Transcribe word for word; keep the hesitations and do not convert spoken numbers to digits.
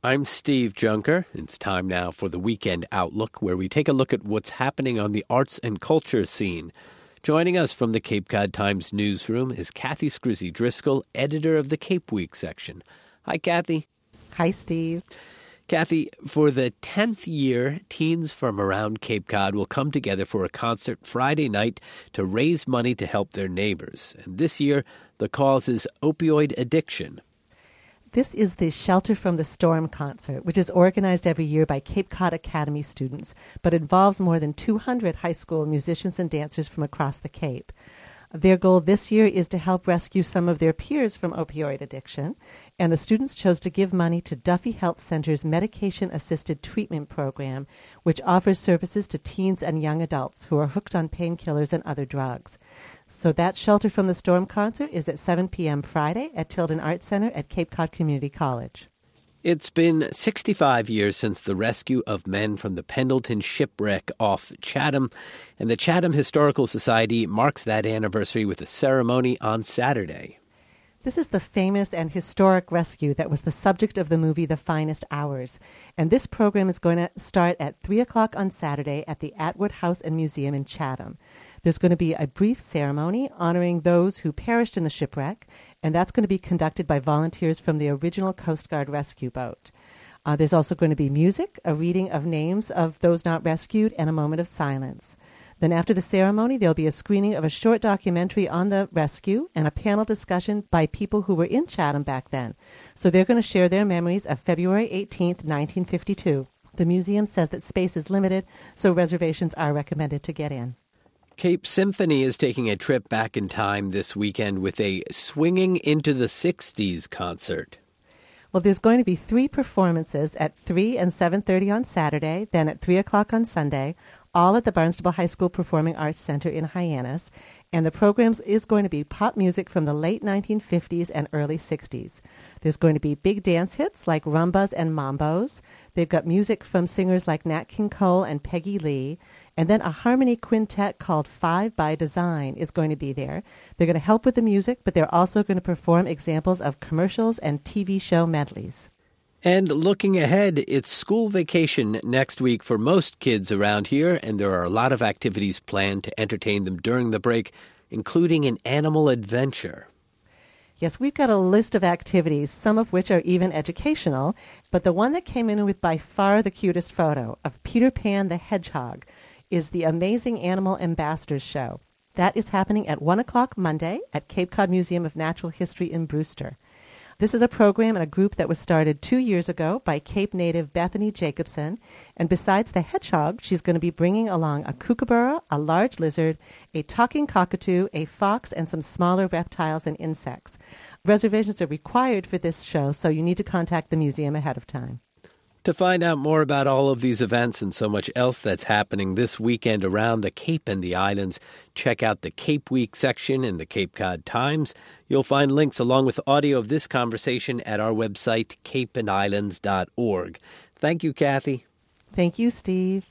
I'm Steve Junker. It's time now for the Weekend Outlook, where we take a look at what's happening on the arts and culture scene. Joining us from the Cape Cod Times newsroom is Kathy Scrizzy Driscoll, editor of the Cape Week section. Hi, Kathy. Hi, Steve. Kathy, for the tenth year, teens from around Cape Cod will come together for a concert Friday night to raise money to help their neighbors. And this year, the cause is opioid addiction. This is the Shelter from the Storm concert, which is organized every year by Cape Cod Academy students, but involves more than two hundred high school musicians and dancers from across the Cape. Their goal this year is to help rescue some of their peers from opioid addiction, and the students chose to give money to Duffy Health Center's Medication-Assisted Treatment Program, which offers services to teens and young adults who are hooked on painkillers and other drugs. So that Shelter from the Storm concert is at seven p.m. Friday at Tilden Arts Center at Cape Cod Community College. It's been sixty-five years since the rescue of men from the Pendleton shipwreck off Chatham, and the Chatham Historical Society marks that anniversary with a ceremony on Saturday. This is the famous and historic rescue that was the subject of the movie The Finest Hours, and this program is going to start at three o'clock on Saturday at the Atwood House and Museum in Chatham. There's going to be a brief ceremony honoring those who perished in the shipwreck, and that's going to be conducted by volunteers from the original Coast Guard rescue boat. Uh, there's also going to be music, a reading of names of those not rescued, and a moment of silence. Then after the ceremony, there'll be a screening of a short documentary on the rescue and a panel discussion by people who were in Chatham back then. So they're going to share their memories of February eighteenth, nineteen fifty-two. The museum says that space is limited, so reservations are recommended to get in. Cape Symphony is taking a trip back in time this weekend with a Swinging into the sixties concert. Well, there's going to be three performances at three and seven thirty on Saturday, then at three o'clock on Sunday, all at the Barnstable High School Performing Arts Center in Hyannis. And the program is going to be pop music from the late nineteen fifties and early sixties. There's going to be big dance hits like rumbas and mambos. They've got music from singers like Nat King Cole and Peggy Lee. And then a harmony quintet called Five by Design is going to be there. They're going to help with the music, but they're also going to perform examples of commercials and T V show medleys. And looking ahead, it's school vacation next week for most kids around here, and there are a lot of activities planned to entertain them during the break, including an animal adventure. Yes, we've got a list of activities, some of which are even educational, but the one that came in with by far the cutest photo of Peter Pan the Hedgehog is the Amazing Animal Ambassadors Show. That is happening at one o'clock Monday at Cape Cod Museum of Natural History in Brewster. This is a program and a group that was started two years ago by Cape native Bethany Jacobson. And besides the hedgehog, she's going to be bringing along a kookaburra, a large lizard, a talking cockatoo, a fox, and some smaller reptiles and insects. Reservations are required for this show, so you need to contact the museum ahead of time. To find out more about all of these events and so much else that's happening this weekend around the Cape and the islands, check out the Cape Week section in the Cape Cod Times. You'll find links along with audio of this conversation at our website, cape and islands dot org. Thank you, Kathy. Thank you, Steve.